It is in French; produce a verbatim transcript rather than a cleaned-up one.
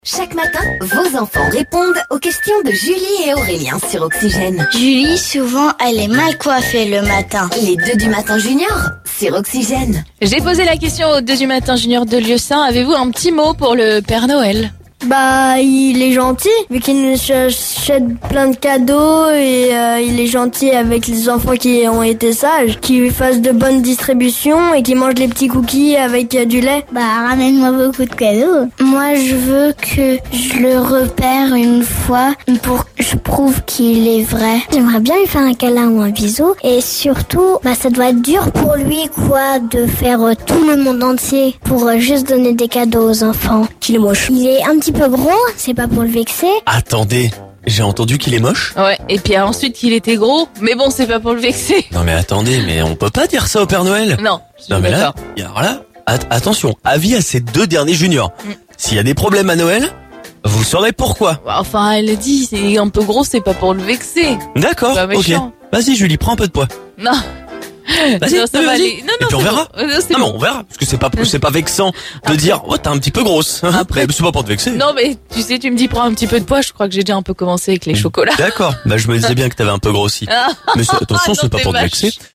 Chaque matin, vos enfants répondent aux questions de Julie et Aurélien sur Oxygène. Julie, souvent, elle est mal coiffée le matin. Les deux du matin junior sur Oxygène. J'ai posé la question aux deux du matin junior de Lieusaint. Avez-vous un petit mot pour le Père Noël ? Bah, il est gentil, vu qu'il nous achète plein de cadeaux et euh, il est gentil avec les enfants qui ont été sages, qui fassent de bonnes distributions et qui mangent les petits cookies avec euh, du lait. Bah, ramène-moi beaucoup de cadeaux. Moi, je veux que je le repère une fois pour que je prouve qu'il est vrai. J'aimerais bien lui faire un câlin ou un bisou. Et surtout, bah, ça doit être dur pour lui, quoi, de faire euh, tout le monde entier pour euh, juste donner des cadeaux aux enfants. Qu'il est moche. Il est un petit peu gros, c'est pas pour le vexer. Attendez, j'ai entendu qu'il est moche. Ouais, et puis ensuite qu'il était gros, mais bon, c'est pas pour le vexer. Non mais attendez, mais on peut pas dire ça au Père Noël. Non, je suis Non mais là, d'accord. y a- alors là, at- attention, avis à ces deux derniers juniors. Mm. S'il y a des problèmes à Noël, vous saurez pourquoi. Enfin, elle dit, c'est un peu gros, c'est pas pour le vexer. D'accord, Pas ok. méchant. Vas-y Julie, prends un peu de poids. Non. Vas-y, Non, ça vas-y. va aller. Non, Et non, puis on c'est verra. bon. Euh, c'est Non mais bon. on verra, parce que c'est pas c'est pas vexant de Après- dire oh t'es un petit peu grosse. Après- Mais c'est pas pour te vexer. Non, mais tu sais, tu me dis prends un petit peu de poids, je crois que j'ai déjà un peu commencé avec les chocolats. D'accord, bah je me disais bien que t'avais un peu grossi. Ah. Mais c'est- attention, Non, c'est pas t'es pour te vache. vexer.